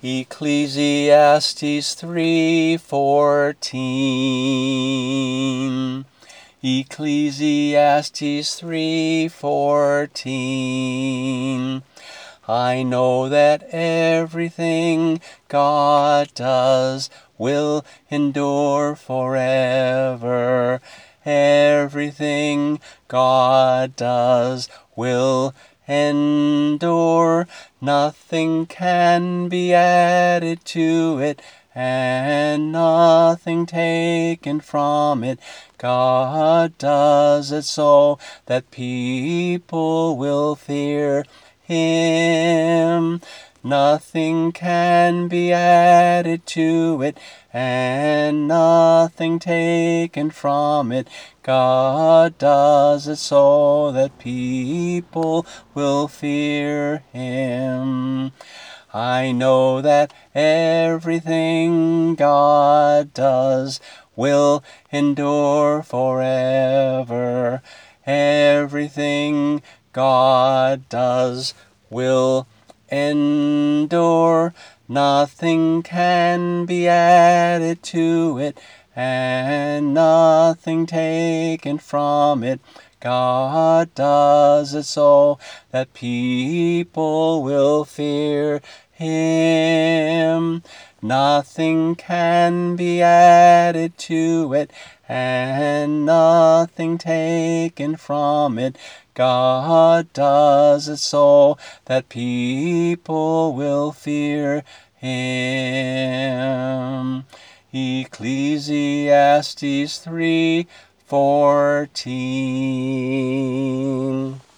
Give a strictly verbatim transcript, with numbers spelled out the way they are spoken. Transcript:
Ecclesiastes three fourteen. Ecclesiastes three fourteen. I know that everything God does will endure forever. Everything God does will endure. Nothing can be added to it, and nothing taken from it. God does it so that people will fear Him. Nothing can be added to it, and nothing taken from it. God does it so that people will fear Him. I know that everything God does will endure forever. Everything God does will endure. Nothing can be added to it, and nothing taken from it. God does it so that people will fear Him. Nothing can be added to it, and nothing taken from it. God does it so that people will fear Him. Ecclesiastes three fourteen.